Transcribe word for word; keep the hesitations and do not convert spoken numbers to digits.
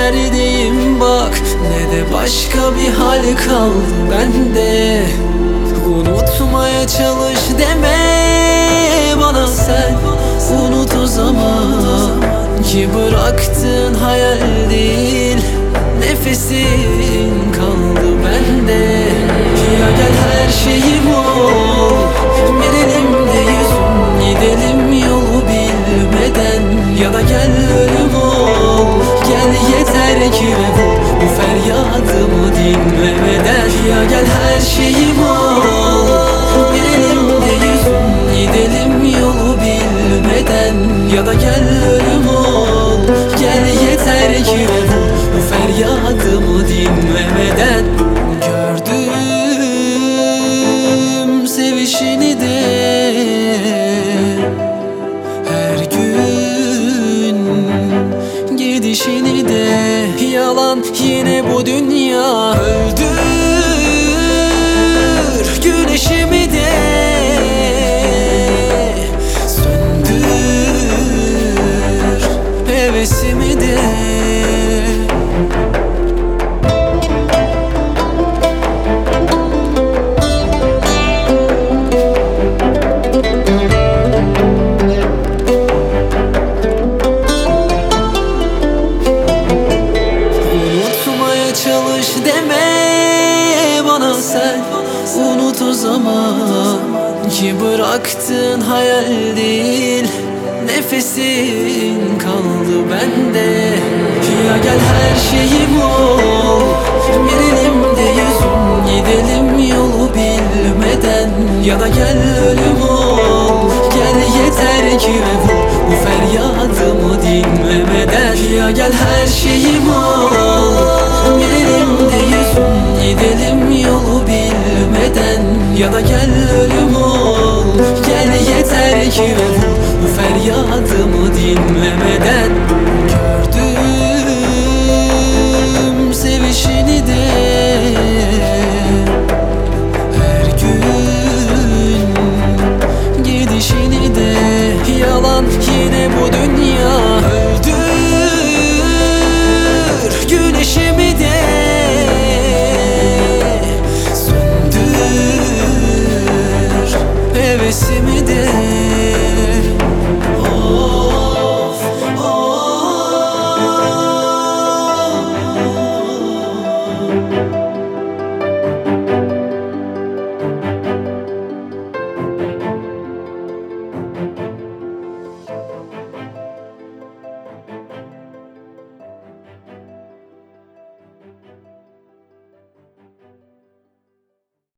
neredeyim bak, ne de başka bir hal kaldı bende. Unutmaya çalış deme bana sen, unut o zaman ki bıraktığın hayal değil, nefesin kaldı bende. Ya gel her şeyim ol, bir elimde yüzüm, gidelim yolu bilmeden. Ya da gel ölüm ol, gel yeter ki vur bu feryadımı dinlemeden. Ya gel her şeyim ol, bir elimde yüzüm, gidelim yolu bilmeden. Ya da gel ölüm ol, gel yeter ki vur bu feryadımı dinlemeden. Gördüm sevişini de her gün, gidişini de. Yalan yine bu dünya, öldür güneşimi de, söndür hevesimi de. Çalış deme bana sen, unut o zaman ki bıraktığın hayal değil, nefesin kaldı bende. Ya gel her şeyim ol, bir elimde yüzüm, gidelim yolu bilmeden. Ya da gel ölüm ol, gel yeter ki vur bu feryadımı dinlemeden. Ya gel her şeyim ol, bir elimde yüzüm, gidelim yolu bilmeden. Ya da gel ölüm ol, gel yeter ki vur bu feryadımı dinlemeden. Gördüm sevişini de her gün, gidişini de. Yalan yine bu dünya, öldür güneşimi de, söndür hevesimi de.